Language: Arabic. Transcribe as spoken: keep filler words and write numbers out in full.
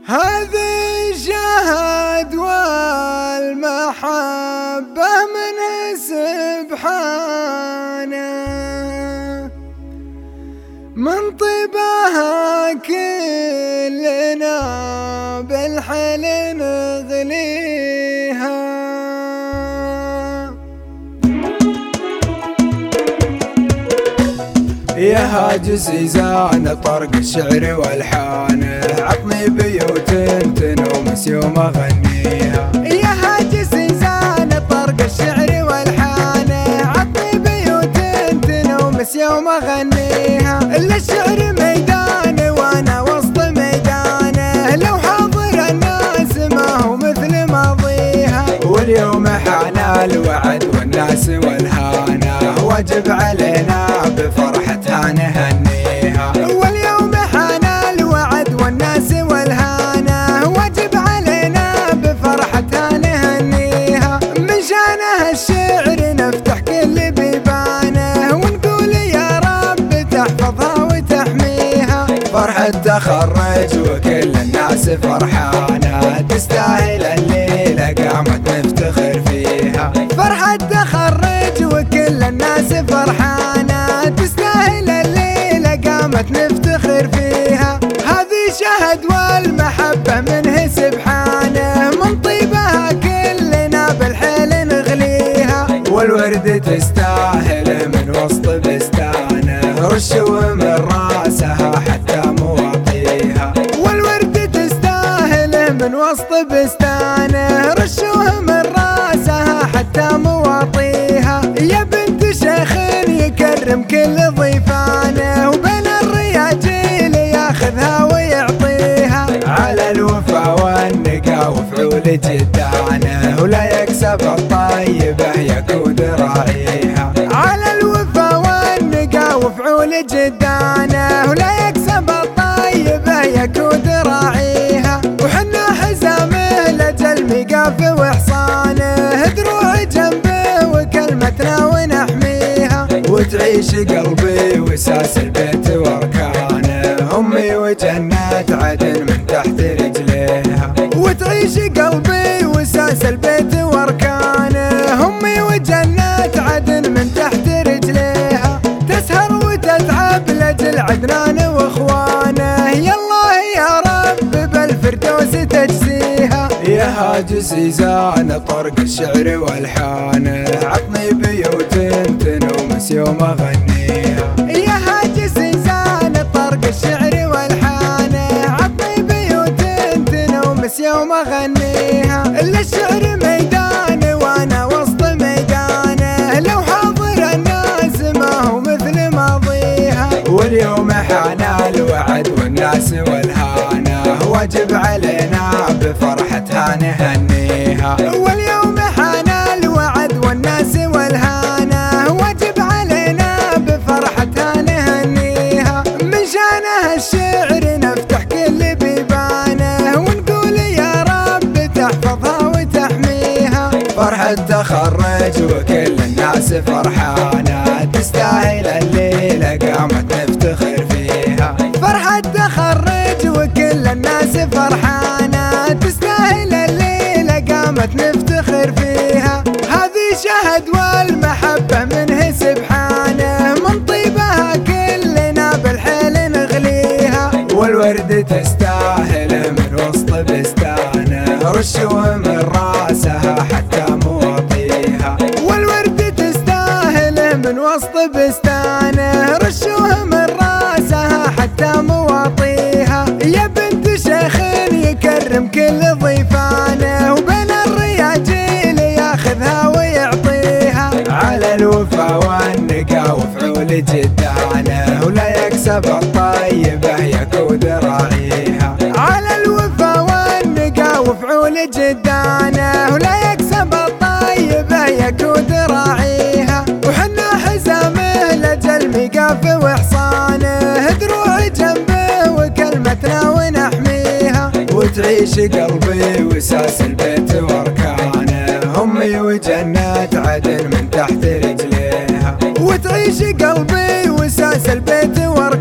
هذه الشهد والمحبة من سبحانه، من طيبها كلنا بالحل نغليها. يا هاجس زان طرق الشعر والحانه، عطني بيوت تنومس يوم اغنيها. يا هاجس زان طرق الشعر والحانه، عطني بيوت تنومس يوم اغنيها. الا الشعر ميدانه وانا وسط ميدانه، لو حاضر الناس ما هو مثل ماضيها. واليوم حان الوعد والناس والهانه، واجب علينا بفرحتها نهنيها. واليوم حان الوعد والناس والهانه، واجب علينا بفرحتها نهنيها. من شانها الشعر نفتح كل بيبانه، ونقول يا رب تحفظها وتحميها. فرحة تخرج وكل الناس فرحانه، تستاهل الليله قامت نفتخر فيها. فرحة تخرج وكل الناس فرحانه، تستاهل الليله قامت نفتخر فيها. هذه شهد والمحبه منه سبحانه، من طيبها كلنا بالحيل نغليها. والورد تستاهل من وسط بستانه، رشوا من راسها حتى مواطيها. والورد تستاهل من وسط بستانه، رشوه من راسها حتى مواطيها. يا بنت شيخ يكرم كل ضيفانه، وبين الرياجيل ياخذها ويعطيها. على الوفا والنقا وفعول جدانه، ولا يكسب الطيبه يكود راعيها. على الوفا والنقا وفعول جدانه، ولا يكسب الطيبه يكود راعيها. وحنا حزامه لجل مقاف وحصانه، دروع جنبه وكلمتنا ونحميها. وتعيش قلبي وساس البيت واركانه، امي وجنات عدن من تحت رجليها. وتعيش قلبي وساس البيت واركانه، امي وجنات عدن من تحت رجليها. تسهر وتتعب لاجل عدنان واخوانه، يالله يا رب بالفردوس تجزيها. يا هاجس زان طرق الشعر والحانه، عطني بيوت تنومس يوم اغنيها. يا هاجس زان طرق الشعر والحانه، عطني بيوت تنومس يوم اغنيها. الا الشعر ميدانه وانا وسط ميدانه، لو حاضر الناس ما هو مثل ماضيها. واليوم حان الوعد والناس والهانه، واجب علينا بفرحتها نهنيها. واليوم حان الوعد والناس والهانه، واجب علينا بفرحتها نهنيها. من شانها الشعر نفتح كل بيبانه، ونقول يا رب تحفظها وتحميها. فرحة تخرج وكل الناس فرحانه، تستاهل الليله قامت نفتخر فيها. فرحة تخرج وكل الناس فرحانه، تستاهل الليله قامت نفتخر فيها. هذه شهد والمحبه منه سبحانه، من طيبها كلنا بالحيل نغليها. والورد تستاهل من وسط بستانه، رشوه من راسها حتى مواطيها. والورد تستاهل من وسط بستانه، رشوه من راسها حتى مواطيها. يا بنت شيخ يكرم كل ضيفانه، وبين الرياجيل ياخذها ويعطيها. على الوفا والنقا وفعول جدانه، ولا يكسب الطيبه يكود راعيها. على الوفا والنقا وفعول جدانه، ولا يكسب الطيبه يكود راعيها. وحنا حزامه لجل مقاف وحصانه، دروع جنبه وكلمتنا ونحميها. وتعيش قلبي وساس البيت واركانه، امي وجنات عدن من تحت رجليها. وتعيش قلبي وساس البيت واركانه،